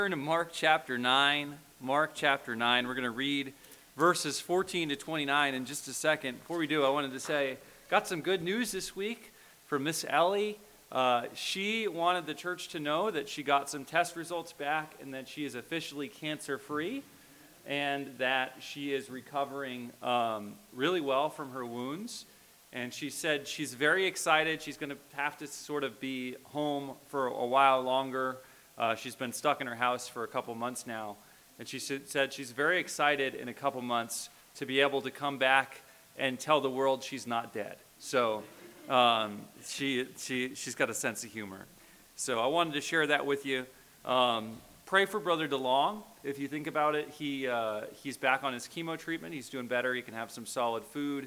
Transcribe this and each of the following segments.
Turn to Mark chapter 9. Mark chapter 9. We're going to read verses 14 to 29 in just a second. Before we do, I wanted to say, got some good news this week from Miss Ellie. She wanted the church to know that she got some test results back and that she is officially cancer-free and that she is recovering really well from her wounds. And she said she's very excited. She's going to have to sort of be home for a while longer. She's been stuck in her house for a couple months now, and she said she's very excited in a couple months to be able to come back and tell the world she's not dead. So she's got a sense of humor. So I wanted to share that with you. Pray for Brother DeLong. If you think about it, he's back on his chemo treatment. He's doing better. He can have some solid food,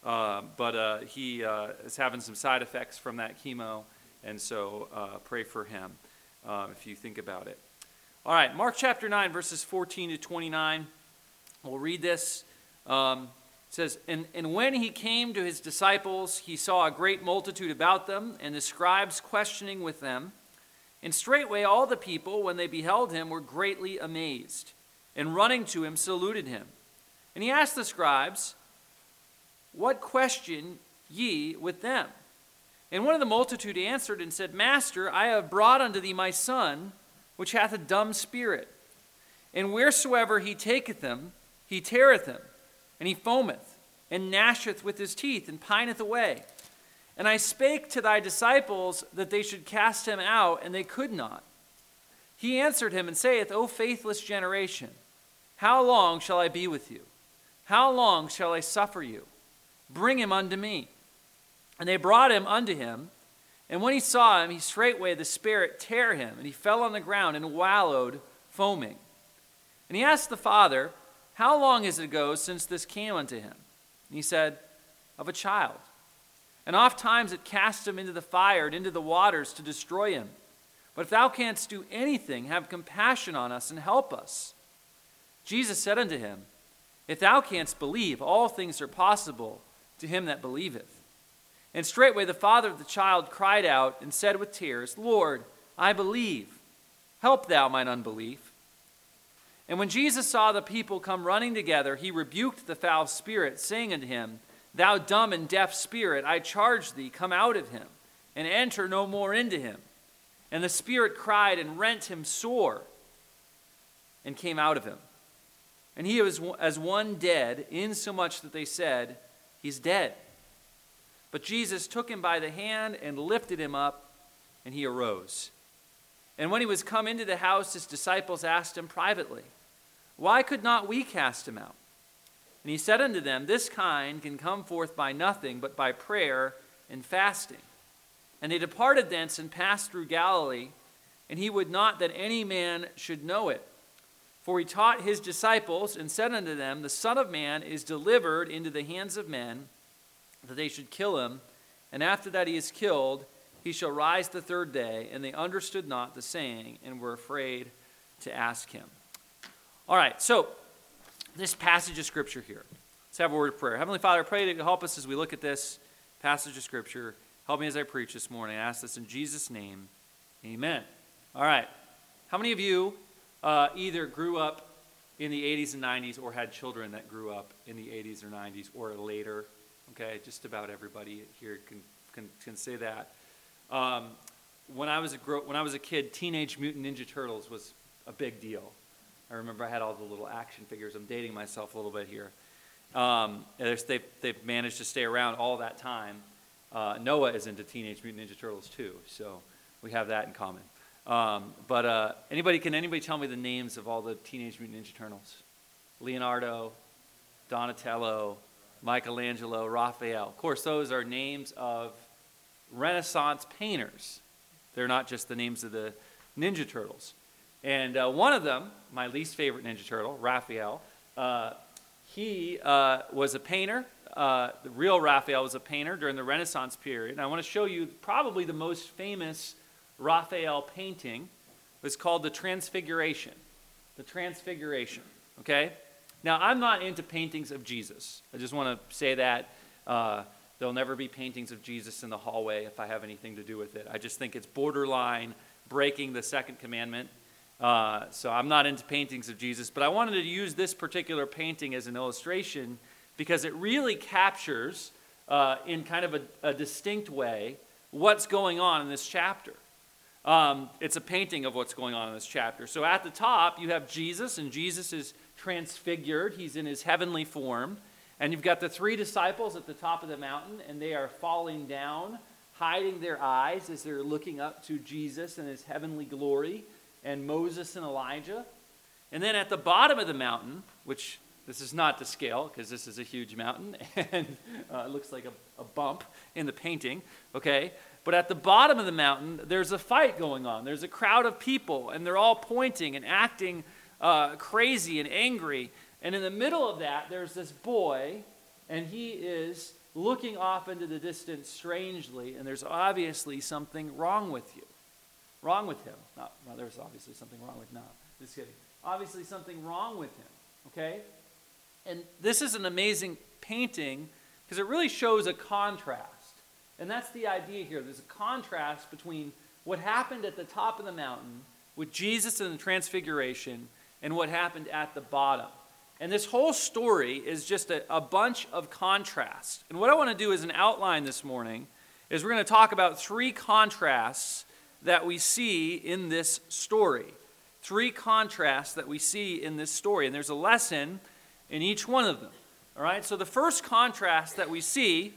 but he is having some side effects from that chemo, and so pray for him. If you think about it. All right, Mark chapter 9, verses 14 to 29. We'll read this. It says, And when he came to his disciples, he saw a great multitude about them, and the scribes questioning with them. And straightway all the people, when they beheld him, were greatly amazed, and running to him saluted him. And he asked the scribes, What question ye with them? And one of the multitude answered and said, Master, I have brought unto thee my son, which hath a dumb spirit. And wheresoever he taketh him, he teareth him, and he foameth, and gnasheth with his teeth, and pineth away. And I spake to thy disciples that they should cast him out, and they could not. He answered him and saith, O faithless generation, how long shall I be with you? How long shall I suffer you? Bring him unto me. And they brought him unto him, and when he saw him, he straightway the spirit tare him, and he fell on the ground and wallowed, foaming. And he asked the father, How long is it ago since this came unto him? And he said, Of a child. And oft times it cast him into the fire and into the waters to destroy him. But if thou canst do anything, have compassion on us and help us. Jesus said unto him, If thou canst believe, all things are possible to him that believeth. And straightway the father of the child cried out and said with tears, Lord, I believe. Help thou mine unbelief. And when Jesus saw the people come running together, he rebuked the foul spirit, saying unto him, Thou dumb and deaf spirit, I charge thee, come out of him, and enter no more into him. And the spirit cried and rent him sore, and came out of him. And he was as one dead, insomuch that they said, He's dead. But Jesus took him by the hand and lifted him up, and he arose. And when he was come into the house, his disciples asked him privately, Why could not we cast him out? And he said unto them, This kind can come forth by nothing but by prayer and fasting. And they departed thence and passed through Galilee, and he would not that any man should know it. For he taught his disciples and said unto them, The Son of Man is delivered into the hands of men, that they should kill him, and after that he is killed, he shall rise the third day. And they understood not the saying, and were afraid to ask him. All right, so this passage of Scripture here. Let's have a word of prayer. Heavenly Father, I pray that you help us as we look at this passage of Scripture. Help me as I preach this morning. I ask this in Jesus' name. Amen. All right. How many of you either grew up in the 80s and 90s or had children that grew up in the 80s or 90s or later? Okay, just about everybody here can say that. When I was a kid, Teenage Mutant Ninja Turtles was a big deal. I remember I had all the little action figures. I'm dating myself a little bit here. They've managed to stay around all that time. Noah is into Teenage Mutant Ninja Turtles too, so we have that in common. But anybody tell me the names of all the Teenage Mutant Ninja Turtles? Leonardo, Donatello, Michelangelo, Raphael. Of course, those are names of Renaissance painters. They're not just the names of the Ninja Turtles. And one of them, my least favorite Ninja Turtle, Raphael, he was a painter. The real Raphael was a painter during the Renaissance period. And I want to show you probably the most famous Raphael painting. It's called the Transfiguration. The Transfiguration, okay? Now, I'm not into paintings of Jesus. I just want to say that. There'll never be paintings of Jesus in the hallway if I have anything to do with it. I just think it's borderline breaking the second commandment. So I'm not into paintings of Jesus, but I wanted to use this particular painting as an illustration because it really captures, in kind of a distinct way, what's going on in this chapter. It's a painting of what's going on in this chapter. So at the top, you have Jesus, and Jesus is transfigured. He's in his heavenly form. And you've got the three disciples at the top of the mountain, and they are falling down, hiding their eyes as they're looking up to Jesus and his heavenly glory, and Moses and Elijah. And then at the bottom of the mountain, which this is not to scale because this is a huge mountain, and it looks like a bump in the painting, okay? But at the bottom of the mountain, there's a fight going on. There's a crowd of people, and they're all pointing and acting crazy and angry. And in the middle of that, there's this boy, and he is looking off into the distance strangely, and there's obviously something wrong with you. Wrong with him. No, there's obviously something wrong with, no, just kidding. Obviously something wrong with him, okay? And this is an amazing painting because it really shows a contrast. And that's the idea here. There's a contrast between what happened at the top of the mountain with Jesus and the transfiguration and what happened at the bottom. And this whole story is just a bunch of contrasts. And what I want to do as an outline this morning is we're going to talk about three contrasts that we see in this story. Three contrasts that we see in this story. And there's a lesson in each one of them. All right? So the first contrast that we see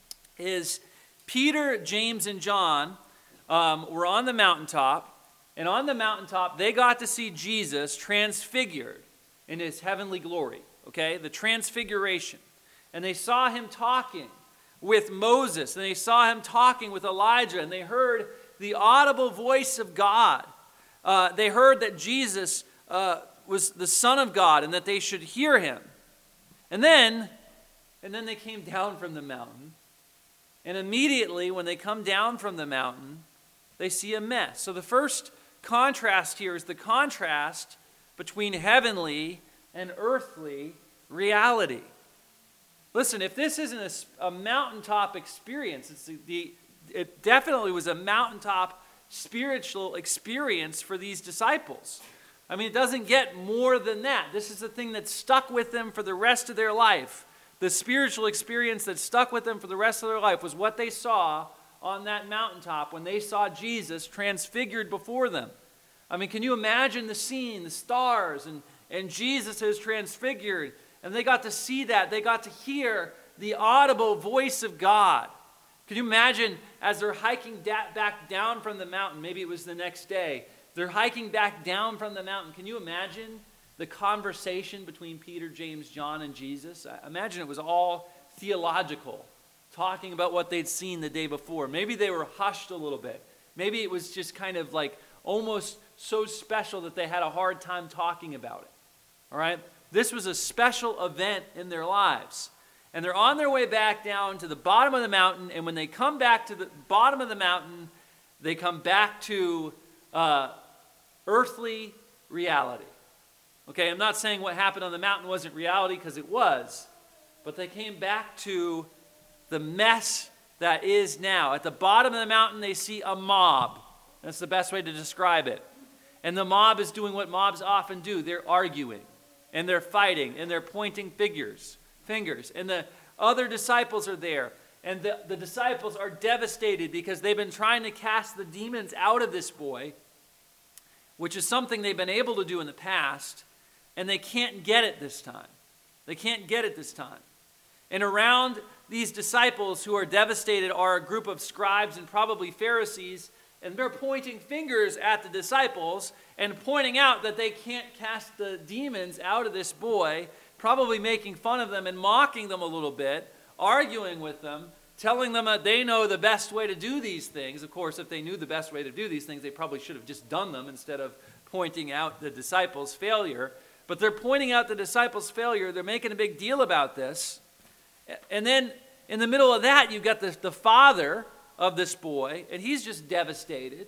is Peter, James, and John were on the mountaintop. And on the mountaintop, they got to see Jesus transfigured in his heavenly glory. Okay? The transfiguration. And they saw him talking with Moses. And they saw him talking with Elijah. And they heard the audible voice of God. They heard that Jesus was the Son of God and that they should hear him. And then they came down from the mountain. And immediately when they come down from the mountain, they see a mess. So the first contrast here is the contrast between heavenly and earthly reality. Listen, if this isn't a mountaintop experience, it definitely was a mountaintop spiritual experience for these disciples. I mean, it doesn't get more than that. This is the thing that stuck with them for the rest of their life. The spiritual experience that stuck with them for the rest of their life was what they saw on that mountaintop when they saw Jesus transfigured before them. I mean, can you imagine the scene, the stars, and Jesus is transfigured, and they got to see that. They got to hear the audible voice of God. Can you imagine as they're hiking back down from the mountain, maybe it was the next day, they're hiking back down from the mountain. Can you imagine the conversation between Peter, James, John, and Jesus? I imagine it was all theological, talking about what they'd seen the day before. Maybe they were hushed a little bit. Maybe it was just kind of like almost so special that they had a hard time talking about it. All right? This was a special event in their lives. And they're on their way back down to the bottom of the mountain, and when they come back to the bottom of the mountain, they come back to earthly reality. Okay, I'm not saying what happened on the mountain wasn't reality, because it was, but they came back to the mess that is now. At the bottom of the mountain, they see a mob. That's the best way to describe it. And the mob is doing what mobs often do. They're arguing, and they're fighting, and they're pointing fingers. And the other disciples are there. And the disciples are devastated because they've been trying to cast the demons out of this boy, which is something they've been able to do in the past, and they can't get it this time. They can't get it this time. And around these disciples who are devastated are a group of scribes and probably Pharisees, and they're pointing fingers at the disciples and pointing out that they can't cast the demons out of this boy, probably making fun of them and mocking them a little bit, arguing with them, telling them that they know the best way to do these things. Of course, if they knew the best way to do these things, they probably should have just done them instead of pointing out the disciples' failure. But they're pointing out the disciples' failure. They're making a big deal about this. And then in the middle of that, you've got the father of this boy, and he's just devastated.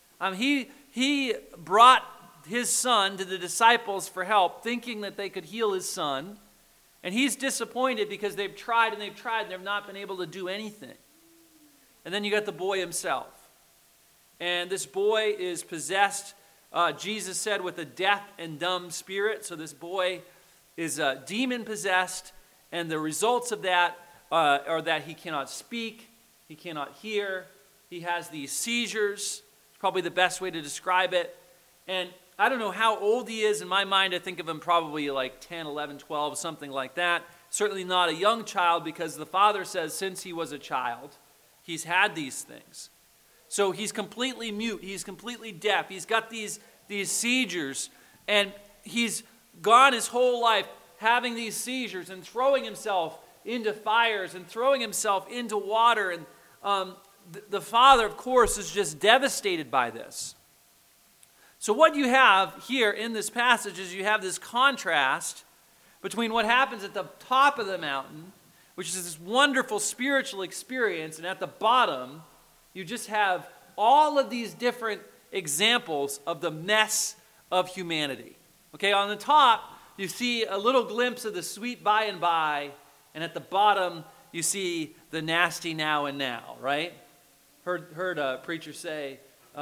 He brought his son to the disciples for help, thinking that they could heal his son. And he's disappointed because they've tried and they've not been able to do anything. And then you got the boy himself. And this boy is possessed Jesus said, with a deaf and dumb spirit. So this boy is demon-possessed, and the results of that are that he cannot speak, he cannot hear, he has these seizures. It's probably the best way to describe it. And I don't know how old he is. In my mind, I think of him probably like 10, 11, 12, something like that. Certainly not a young child, because the father says since he was a child, he's had these things. So he's completely mute. He's completely deaf. He's got these seizures, and he's gone his whole life having these seizures and throwing himself into fires and throwing himself into water. And the father, of course, is just devastated by this. So what you have here in this passage is you have this contrast between what happens at the top of the mountain, which is this wonderful spiritual experience, and at the bottom, you just have all of these different examples of the mess of humanity. Okay, on the top, you see a little glimpse of the sweet by and by, and at the bottom, you see the nasty now and now, right? Heard a preacher say,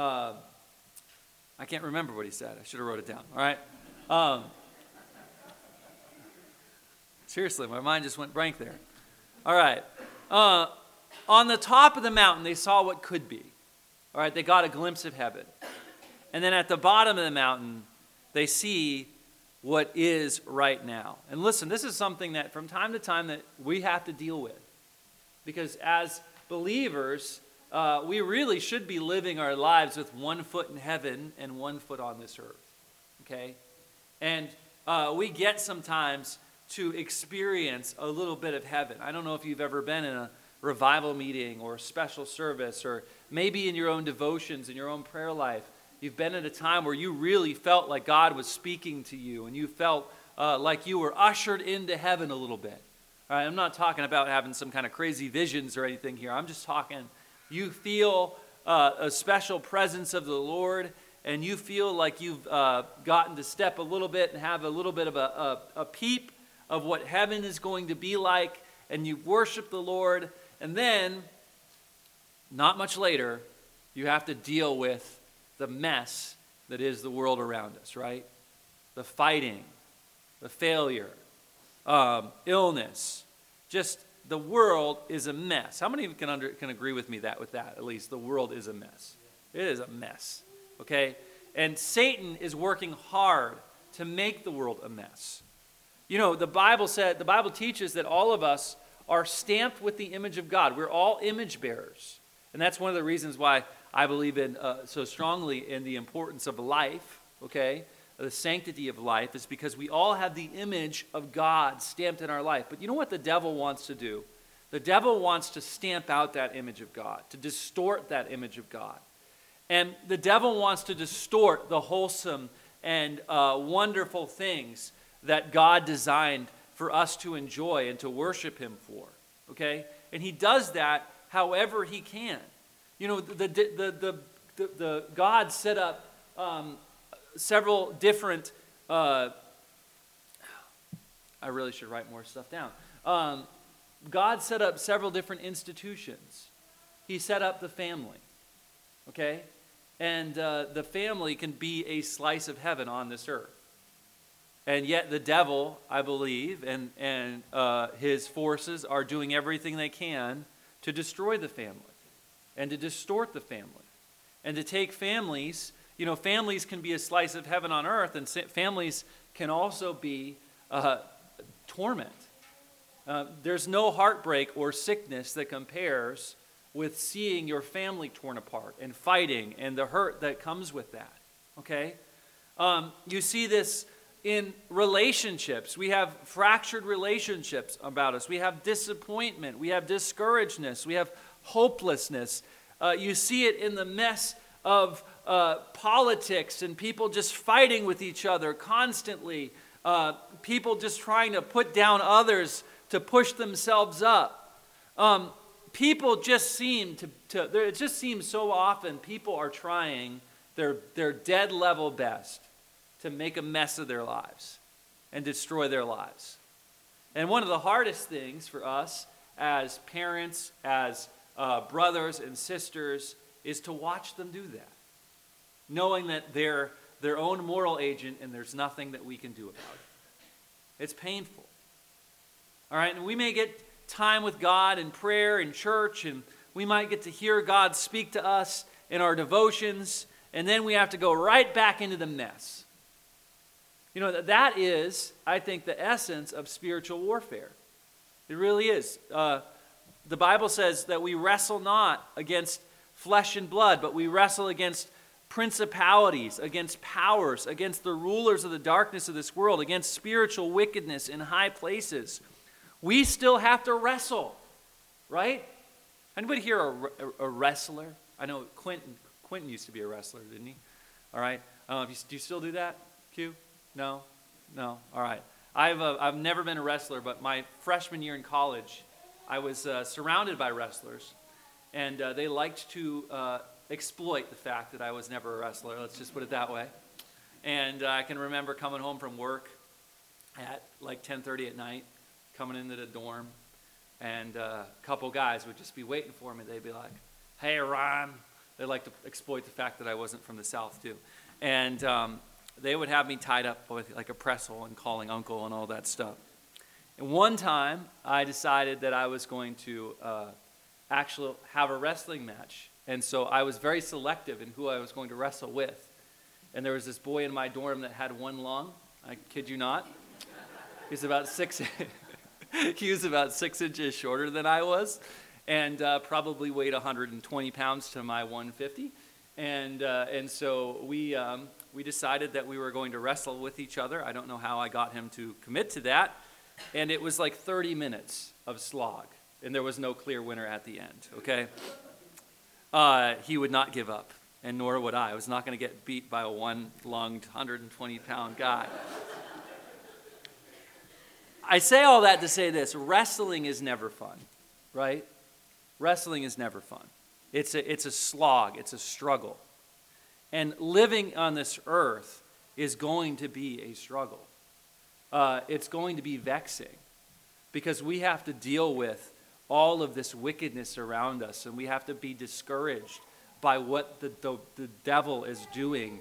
I can't remember what he said. I should have wrote it down, all right? Seriously, my mind just went blank there. All right. On the top of the mountain, they saw what could be. All right, they got a glimpse of heaven. And then at the bottom of the mountain, they see what is right now. And listen, this is something that from time to time that we have to deal with. Because as believers, we really should be living our lives with 1 foot in heaven and 1 foot on this earth. Okay? And we get sometimes to experience a little bit of heaven. I don't know if you've ever been in a revival meeting or a special service, or maybe in your own devotions, in your own prayer life, you've been at a time where you really felt like God was speaking to you, and you felt like you were ushered into heaven a little bit. All right, I'm not talking about having some kind of crazy visions or anything here. I'm just talking, you feel a special presence of the Lord, and you feel like you've gotten to step a little bit and have a little bit of a peep of what heaven is going to be like, and you worship the Lord, and then, not much later, you have to deal with the mess that is the world around us, right? The fighting, the failure, illness, just the world is a mess. How many of you can agree with me with that, at least? The world is a mess. It is a mess, okay? And Satan is working hard to make the world a mess. You know, the Bible teaches that all of us are stamped with the image of God. We're all image bearers. And that's one of the reasons why I believe in so strongly in the importance of life, okay? The sanctity of life is because we all have the image of God stamped in our life. But you know what the devil wants to do? The devil wants to stamp out that image of God, to distort that image of God. And the devil wants to distort the wholesome and wonderful things that God designed for us to enjoy and to worship him for, okay? And he does that however he can. You know, the God set up several different, I really should write more stuff down. God set up several different institutions. He set up the family, okay? And the family can be a slice of heaven on this earth. And yet the devil, I believe, and his forces are doing everything they can to destroy the family and to distort the family and to take families. You know, families can be a slice of heaven on earth, and families can also be torment. There's no heartbreak or sickness that compares with seeing your family torn apart and fighting and the hurt that comes with that, okay? You see this in relationships. We have fractured relationships about us. We have disappointment. We have discouragedness. We have hopelessness. You see it in the mess of politics and people just fighting with each other constantly. People just trying to put down others to push themselves up. People just seem it just seems so often people are trying their dead level best to make a mess of their lives and destroy their lives. And one of the hardest things for us as parents, as brothers and sisters, is to watch them do that. Knowing that they're their own moral agent, and there's nothing that we can do about it. It's painful. All right, and we may get time with God in prayer in church, and we might get to hear God speak to us in our devotions, and then we have to go right back into the mess. You know, that is, I think, the essence of spiritual warfare. It really is. The Bible says that we wrestle not against flesh and blood, but we wrestle against principalities, against powers, against the rulers of the darkness of this world, against spiritual wickedness in high places. We still have to wrestle, right? Anybody here a wrestler? I know Quentin used to be a wrestler, didn't he? All right. Do you still do that, Q? No? All right. I've never been a wrestler, but my freshman year in college, I was surrounded by wrestlers, and they liked to exploit the fact that I was never a wrestler. Let's just put it that way. And I can remember coming home from work at like 10:30 at night, coming into the dorm, and a couple guys would just be waiting for me. They'd be like, "Hey, Ron." They like to exploit the fact that I wasn't from the South, too. And they would have me tied up with like a pretzel and calling uncle and all that stuff. And one time, I decided that I was going to actually have a wrestling match. And so I was very selective in who I was going to wrestle with. And there was this boy in my dorm that had one lung. I kid you not. He was about 6 inches shorter than I was, and probably weighed 120 pounds to my 150. And so we decided that we were going to wrestle with each other. I don't know how I got him to commit to that. And it was like 30 minutes of slog, and there was no clear winner at the end, okay? He would not give up, and nor would I. I was not going to get beat by a one-lunged, 120-pound guy. I say all that to say this. Wrestling is never fun, right? Wrestling is never fun. It's a slog. It's a struggle. And living on this earth is going to be a struggle. It's going to be vexing because we have to deal with all of this wickedness around us, and we have to be discouraged by what the devil is doing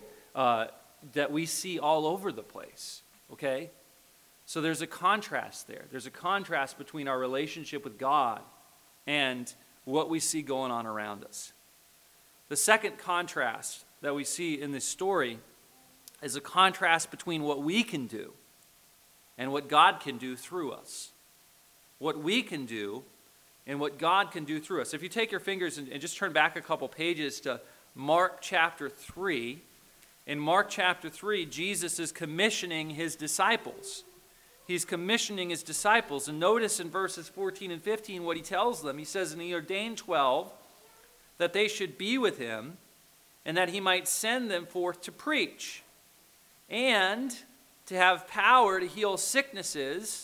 that we see all over the place, okay? So there's a contrast there. There's a contrast between our relationship with God and what we see going on around us. The second contrast that we see in this story is a contrast between what we can do and what God can do through us. What we can do and what God can do through us. If you take your fingers and just turn back a couple pages to Mark chapter 3. In Mark chapter 3, Jesus is commissioning his disciples. He's commissioning his disciples. And notice in verses 14 and 15 what he tells them. He says, "And he ordained 12 that they should be with him, and that he might send them forth to preach, and to have power to heal sicknesses,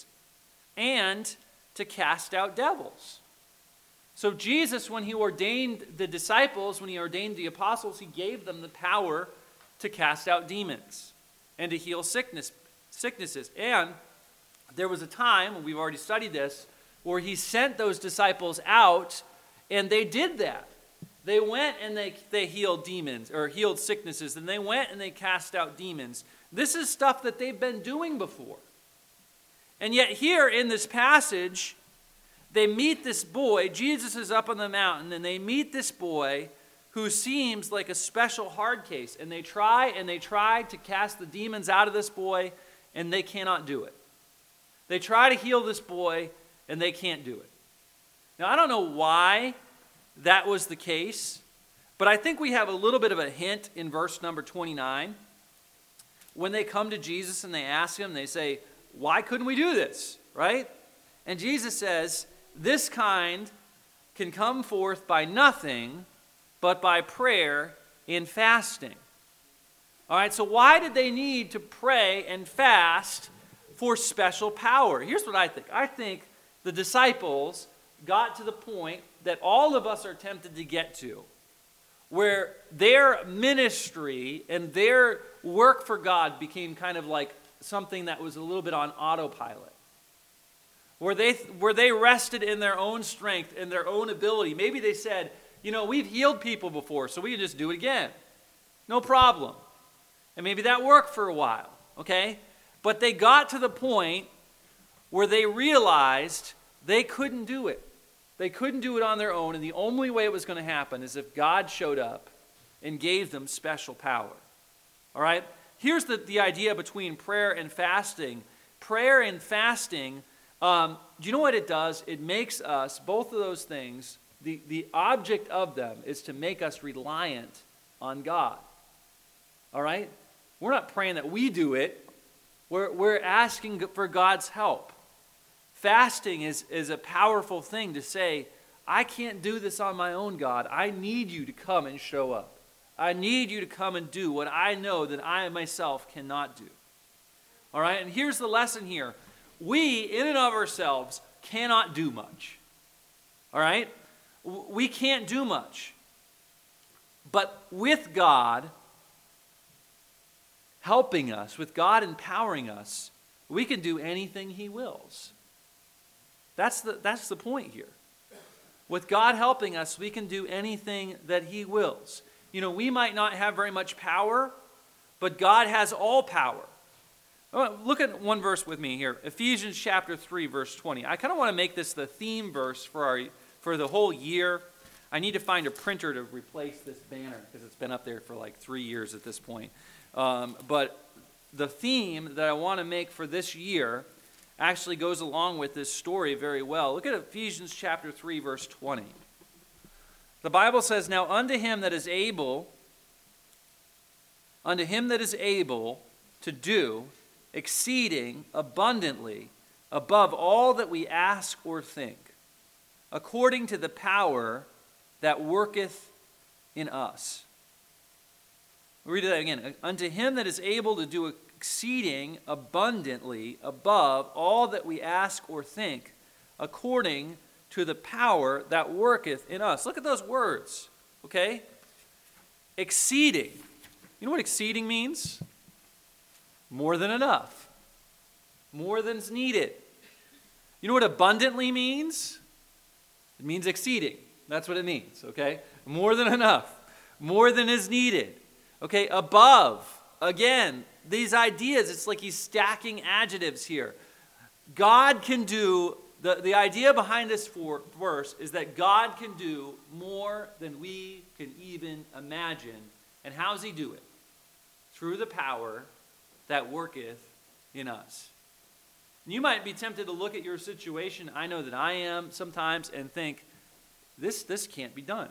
and to cast out devils." So Jesus, when he ordained the disciples, when he ordained the apostles, he gave them the power to cast out demons and to heal sicknesses. And there was a time, and we've already studied this, where he sent those disciples out, and they did that. They went and they healed demons, or healed sicknesses, and they went and they cast out demons. This is stuff that they've been doing before. And yet here in this passage, they meet this boy. Jesus is up on the mountain, and they meet this boy who seems like a special hard case. And they try to cast the demons out of this boy, and they cannot do it. They try to heal this boy, and they can't do it. Now, I don't know why that was the case, but I think we have a little bit of a hint in verse number 29. When they come to Jesus and they ask him, they say, "Why couldn't we do this?" Right? And Jesus says, "This kind can come forth by nothing but by prayer and fasting." All right, so why did they need to pray and fast for special power? Here's what I think. I think the disciples got to the point that all of us are tempted to get to, where their ministry and their work for God became kind of like something that was a little bit on autopilot, where they rested in their own strength and their own ability. Maybe they said, "We've healed people before, so we can just do it again. No problem." And maybe that worked for a while, okay? But they got to the point where they realized they couldn't do it. They couldn't do it on their own, and the only way it was going to happen is if God showed up and gave them special power. All right? Here's the idea between prayer and fasting. Prayer and fasting, do you know what it does? It makes us, both of those things, the object of them is to make us reliant on God. All right? We're not praying that we do it. We're asking for God's help. Fasting is a powerful thing to say, I can't do this on my own, God. I need you to come and show up. I need you to come and do what I know that I myself cannot do. All right? And here's the lesson here. We, in and of ourselves, cannot do much. All right? We can't do much. But with God helping us, with God empowering us, we can do anything He wills. That's the point here. With God helping us, we can do anything that He wills. You know, we might not have very much power, but God has all power. Look at one verse with me here. Ephesians chapter 3, verse 20. I kind of want to make this the theme verse for the whole year. I need to find a printer to replace this banner because it's been up there for like 3 years at this point. But the theme that I want to make for this year actually goes along with this story very well. Look at Ephesians chapter 3, verse 20. The Bible says, now unto him that is able to do exceeding abundantly above all that we ask or think, according to the power that worketh in us. We'll read that again. Unto him that is able to do exceeding abundantly above all that we ask or think, according to the power that worketh in us. Look at those words, okay? Exceeding. You know what exceeding means? More than enough. More than's needed. You know what abundantly means? It means exceeding. That's what it means, okay? More than enough. More than is needed. Okay, above. Again, these ideas, it's like he's stacking adjectives here. God can do, the idea behind this verse is that God can do more than we can even imagine. And how does he do it? Through the power that worketh in us. And you might be tempted to look at your situation, I know that I am sometimes, and think, this can't be done.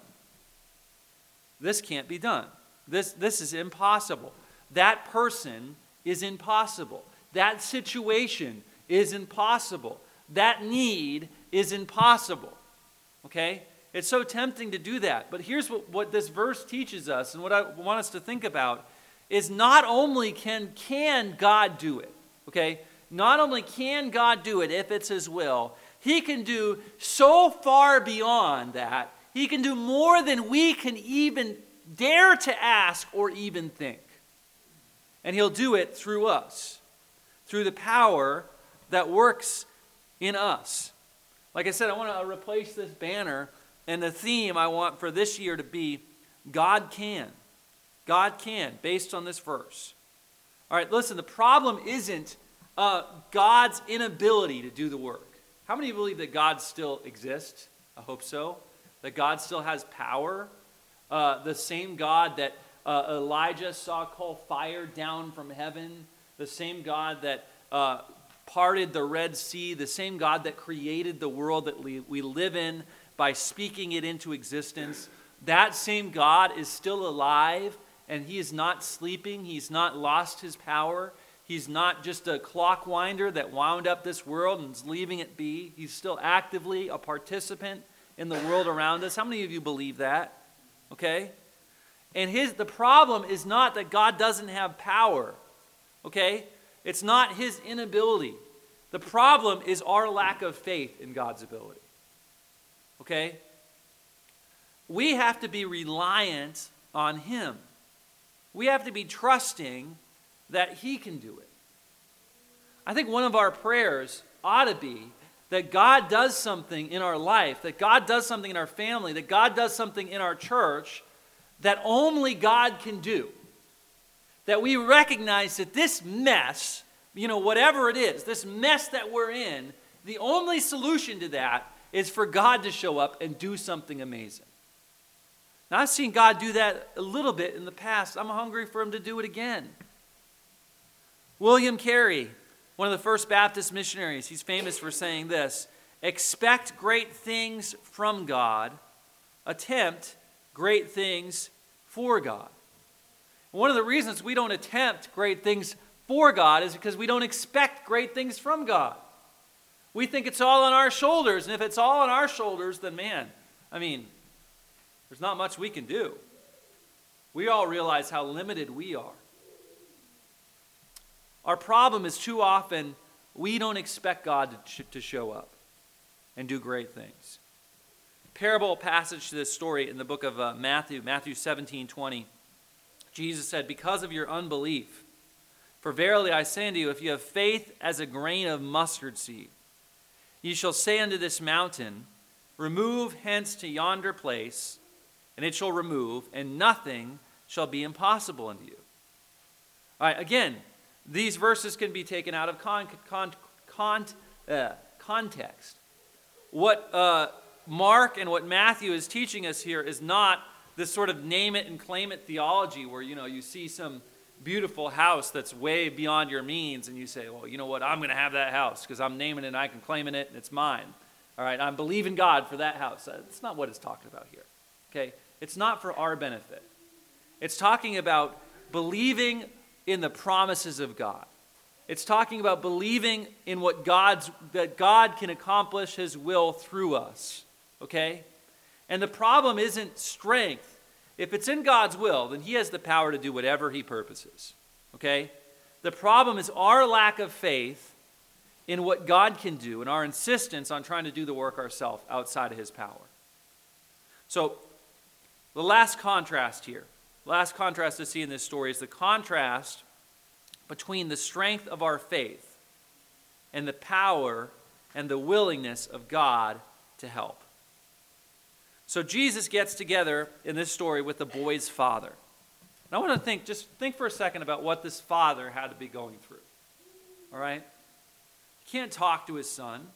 This can't be done. This is impossible. That person is impossible. That situation is impossible. That need is impossible. Okay? It's so tempting to do that. But here's what this verse teaches us, and what I want us to think about, is not only can God do it, okay? Not only can God do it if it's his will, he can do so far beyond that. He can do more than we can even dare to ask or even think. And he'll do it through us, through the power that works in us. Like I said, I want to replace this banner, and the theme I want for this year to be God can. God can, based on this verse. All right, listen, the problem isn't God's inability to do the work. How many believe that God still exists? I hope so. That God still has power. The same God that Elijah saw call fire down from heaven. The same God that parted the Red Sea. The same God that created the world that we live in by speaking it into existence. That same God is still alive, and he is not sleeping. He's not lost his power. He's not just a clock winder that wound up this world and is leaving it be. He's still actively a participant in the world around us. How many of you believe that? Okay? And the problem is not that God doesn't have power. Okay? It's not his inability. The problem is our lack of faith in God's ability. Okay? We have to be reliant on him. We have to be trusting that he can do it. I think one of our prayers ought to be that God does something in our life, that God does something in our family, that God does something in our church that only God can do. that we recognize that this mess, whatever it is, this mess that we're in, the only solution to that is for God to show up and do something amazing. Now, I've seen God do that a little bit in the past. I'm hungry for him to do it again. William Carey, one of the first Baptist missionaries, he's famous for saying this: expect great things from God, attempt great things for God. One of the reasons we don't attempt great things for God is because we don't expect great things from God. We think it's all on our shoulders, and if it's all on our shoulders, then there's not much we can do. We all realize how limited we are. Our problem is too often we don't expect God to show up and do great things. Parable passage to this story in the book of Matthew 17:20. Jesus said, because of your unbelief, for verily I say unto you, if you have faith as a grain of mustard seed, ye shall say unto this mountain, remove hence to yonder place, and it shall remove, and nothing shall be impossible unto you. All right, again, these verses can be taken out of context. What Mark and what Matthew is teaching us here is not this sort of name it and claim it theology where, you see some beautiful house that's way beyond your means and you say, well, you know what, I'm going to have that house because I'm naming it and I can claim it and it's mine. All right, I'm believing God for that house. That's not what it's talking about here. Okay, it's not for our benefit. It's talking about believing in the promises of God. It's talking about believing in that God can accomplish his will through us. Okay? And the problem isn't strength. If it's in God's will, then he has the power to do whatever he purposes. Okay? The problem is our lack of faith in what God can do and our insistence on trying to do the work ourselves outside of his power. So, the last contrast to see in this story is the contrast between the strength of our faith and the power and the willingness of God to help. So Jesus gets together in this story with the boy's father. And I want to think for a second about what this father had to be going through. All right? He can't talk to his son.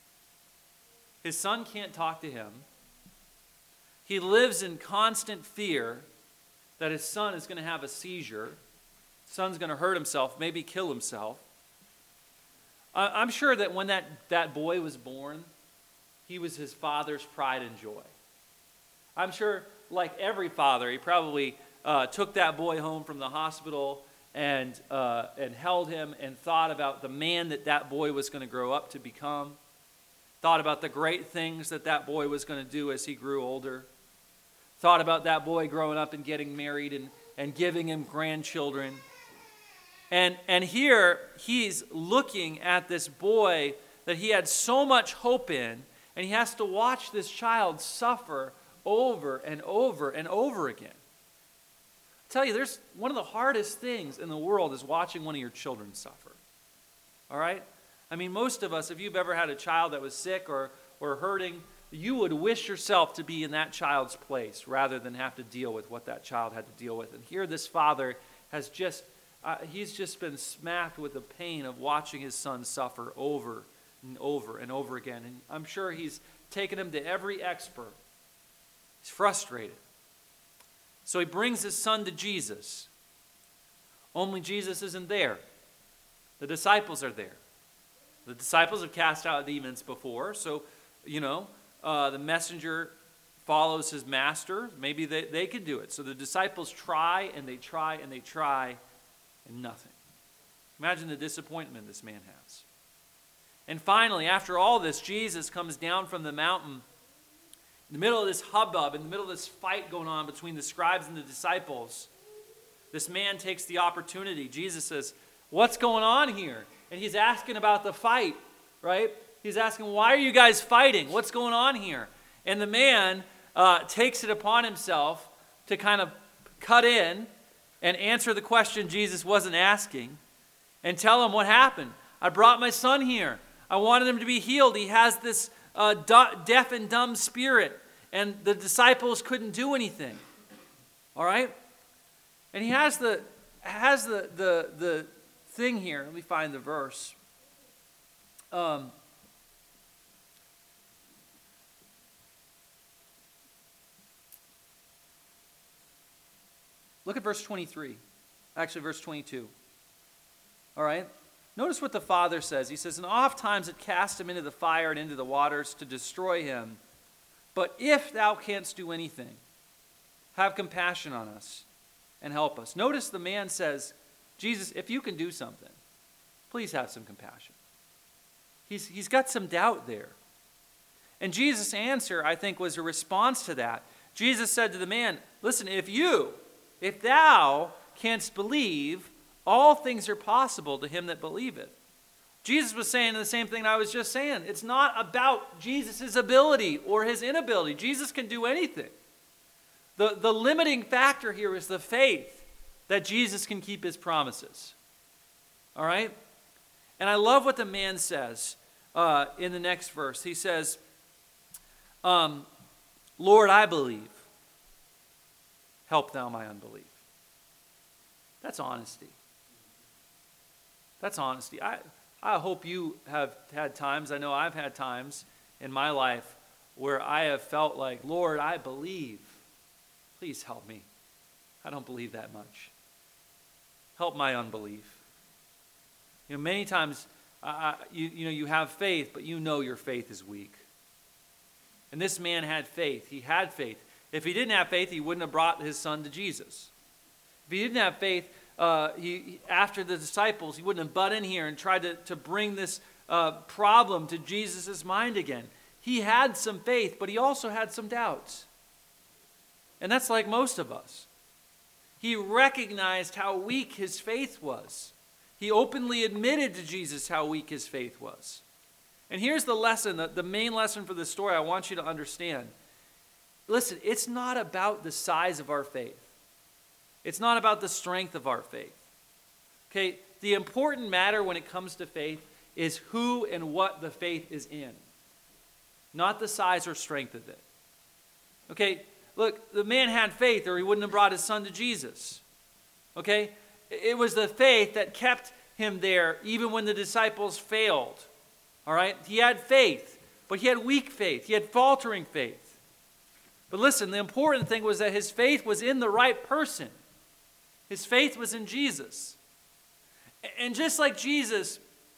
His son can't talk to him. He lives in constant fear that his son is going to have a seizure. His son's going to hurt himself, maybe kill himself. I'm sure that when that boy was born, he was his father's pride and joy. I'm sure, like every father, he probably took that boy home from the hospital and held him and thought about the man that boy was going to grow up to become, thought about the great things that boy was going to do as he grew older, thought about that boy growing up and getting married and giving him grandchildren. And here he's looking at this boy that he had so much hope in, and he has to watch this child suffer over and over and over again. I tell you, there's one of the hardest things in the world is watching one of your children suffer. All right? Most of us, if you've ever had a child that was sick or hurting, you would wish yourself to be in that child's place rather than have to deal with what that child had to deal with. And here this father has he's just been smacked with the pain of watching his son suffer over and over and over again. And I'm sure he's taken him to every expert. He's frustrated. So he brings his son to Jesus. Only Jesus isn't there. The disciples are there. The disciples have cast out demons before, so, the messenger follows his master. Maybe they can do it. So the disciples try, and they try, and they try, and nothing. Imagine the disappointment this man has. And finally, after all this, Jesus comes down from the mountain in the middle of this hubbub, in the middle of this fight going on between the scribes and the disciples. This man takes the opportunity. Jesus says, what's going on here? And he's asking about the fight, right? He's asking, why are you guys fighting? What's going on here? And the man takes it upon himself to kind of cut in and answer the question Jesus wasn't asking and tell him what happened. I brought my son here. I wanted him to be healed. He has this deaf and dumb spirit, and the disciples couldn't do anything. All right? And he has the has the thing here. Let me find the verse. Look at verse 23. Actually, verse 22. All right? Notice what the Father says. He says, and oft times it cast him into the fire and into the waters to destroy him. But if thou canst do anything, have compassion on us and help us. Notice the man says, Jesus, if you can do something, please have some compassion. He's got some doubt there. And Jesus' answer, I think, was a response to that. Jesus said to the man, listen, if thou canst believe, all things are possible to him that believeth. Jesus was saying the same thing I was just saying. It's not about Jesus' ability or his inability. Jesus can do anything. The limiting factor here is the faith that Jesus can keep his promises. All right? And I love what the man says in the next verse. He says, Lord, I believe. Help thou my unbelief. That's honesty. That's honesty. I hope you have had times, I know I've had times in my life where I have felt like, Lord, I believe. Please help me. I don't believe that much. Help my unbelief. You know, many times you have faith, but you know your faith is weak. And this man had faith. He had faith. If he didn't have faith, he wouldn't have brought his son to Jesus. If he didn't have faith, after the disciples, he wouldn't have butt in here and tried to bring this problem to Jesus' mind again. He had some faith, but he also had some doubts. And that's like most of us. He recognized how weak his faith was. He openly admitted to Jesus how weak his faith was. And here's the lesson, the main lesson for this story I want you to understand. Listen, it's not about the size of our faith. It's not about the strength of our faith. Okay, the important matter when it comes to faith is who and what the faith is in, not the size or strength of it. Okay, look, the man had faith or he wouldn't have brought his son to Jesus. Okay, it was the faith that kept him there even when the disciples failed. All right, he had faith, but he had weak faith. He had faltering faith. But listen, the important thing was that his faith was in the right person. His faith was in Jesus. And just like Jesus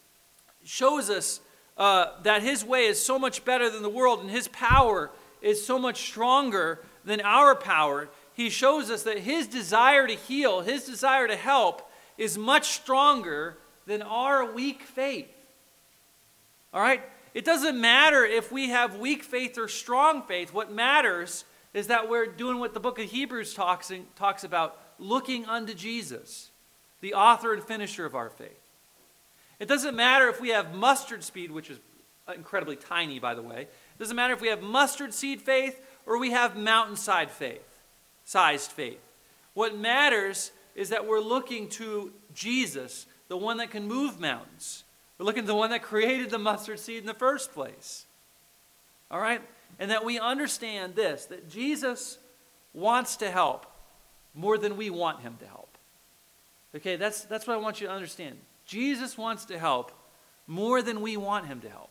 shows us that his way is so much better than the world and his power is so much stronger than our power, he shows us that his desire to heal, his desire to help is much stronger than our weak faith. All right? It doesn't matter if we have weak faith or strong faith. What matters is that we're doing what the book of Hebrews talks about, looking unto Jesus, the author and finisher of our faith. It doesn't matter if we have mustard seed, which is incredibly tiny, by the way. It doesn't matter if we have mustard seed faith or we have mountainside faith, sized faith. What matters is that we're looking to Jesus, the one that can move mountains. We're looking to the one that created the mustard seed in the first place. All right? And that we understand this, that Jesus wants to help more than we want him to help. Okay, that's what I want you to understand. Jesus wants to help more than we want him to help.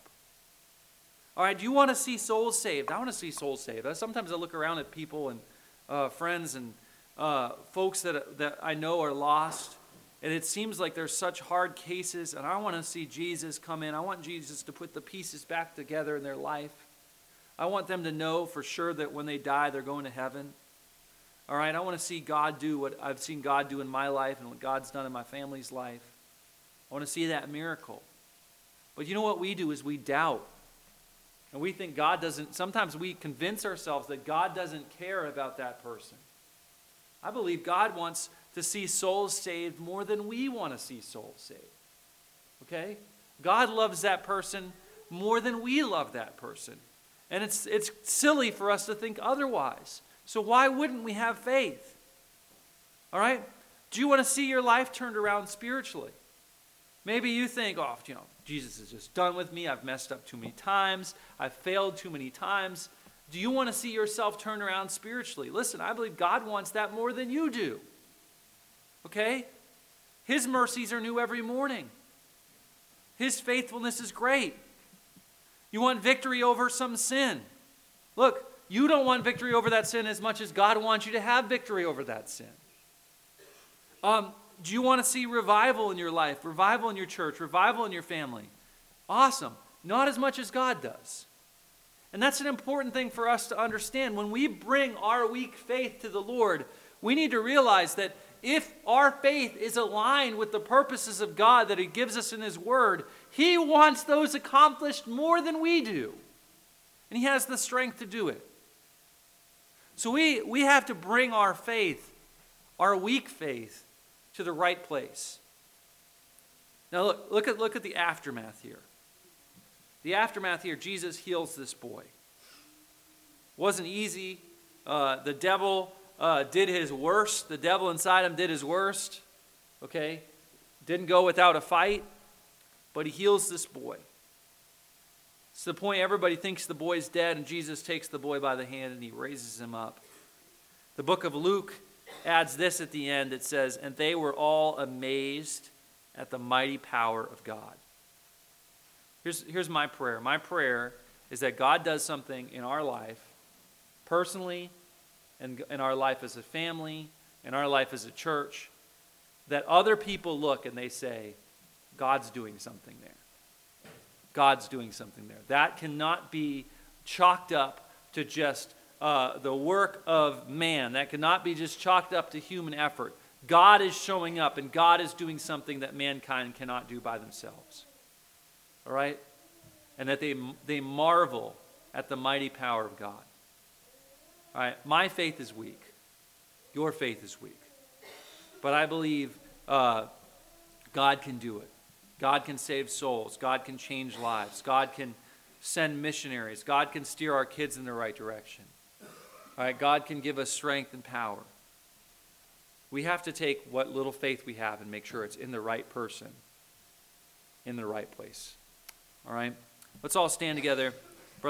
All right, do you want to see souls saved? I want to see souls saved. Sometimes I look around at people and friends and folks that I know are lost, and it seems like there's such hard cases, and I want to see Jesus come in. I want Jesus to put the pieces back together in their life. I want them to know for sure that when they die, they're going to heaven. All right, I want to see God do what I've seen God do in my life and what God's done in my family's life. I want to see that miracle. But you know what we do is we doubt. And we think God doesn't, sometimes we convince ourselves that God doesn't care about that person. I believe God wants to see souls saved more than we want to see souls saved. Okay? God loves that person more than we love that person. And it's silly for us to think otherwise. So why wouldn't we have faith? All right? Do you want to see your life turned around spiritually? Maybe you think, oh, Jesus is just done with me. I've messed up too many times. I've failed too many times. Do you want to see yourself turn around spiritually? Listen, I believe God wants that more than you do. Okay? His mercies are new every morning. His faithfulness is great. You want victory over some sin. Look, you don't want victory over that sin as much as God wants you to have victory over that sin. Do you want to see revival in your life, revival in your church, revival in your family? Awesome. Not as much as God does. And that's an important thing for us to understand. When we bring our weak faith to the Lord, we need to realize that if our faith is aligned with the purposes of God that He gives us in His Word, He wants those accomplished more than we do. And He has the strength to do it. So we have to bring our faith, our weak faith, to the right place. Now look at the aftermath here. The aftermath here, Jesus heals this boy. Wasn't easy. The devil did his worst. The devil inside him did his worst. Okay? Didn't go without a fight. But he heals this boy. It's the point everybody thinks the boy's dead, and Jesus takes the boy by the hand and He raises him up. The book of Luke adds this at the end. It says, "And they were all amazed at the mighty power of God." Here's my prayer. My prayer is that God does something in our life, personally, and in our life as a family, in our life as a church, that other people look and they say, God's doing something there. God's doing something there. That cannot be chalked up to just the work of man. That cannot be just chalked up to human effort. God is showing up, and God is doing something that mankind cannot do by themselves. All right? And that they marvel at the mighty power of God. All right? My faith is weak. Your faith is weak. But I believe God can do it. God can save souls. God can change lives. God can send missionaries. God can steer our kids in the right direction. All right? God can give us strength and power. We have to take what little faith we have and make sure it's in the right person, in the right place. All right? Let's all stand together.